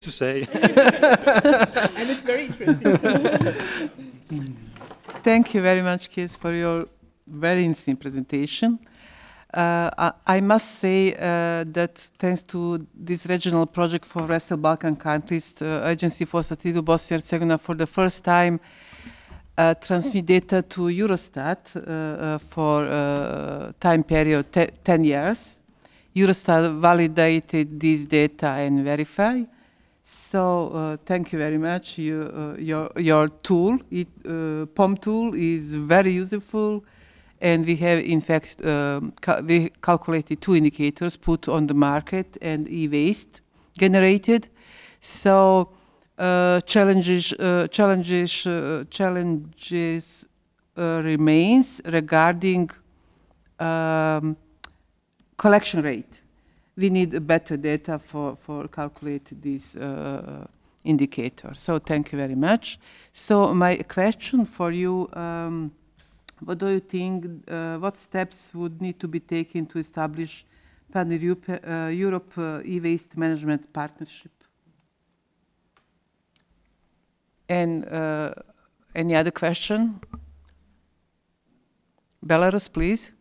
to say. And it's very interesting. So. Thank you very much, Kees, for your very interesting presentation. I must say that thanks to this regional project for Western Balkan countries, the Agency for Statistics Bosnia and Herzegovina for the first time transmit data to Eurostat for time period 10 years. Eurostat validated this data and verify. So thank you very much. Your tool, POM tool, is very useful, and we have in fact we calculated two indicators put on the market and e-waste generated. So challenges remains regarding um, collection rate. We need better data for calculate this indicator. So thank you very much. So my question for you, what do you think, what steps would need to be taken to establish Pan-Europe e-waste management partnership? And any other question? Belarus, please.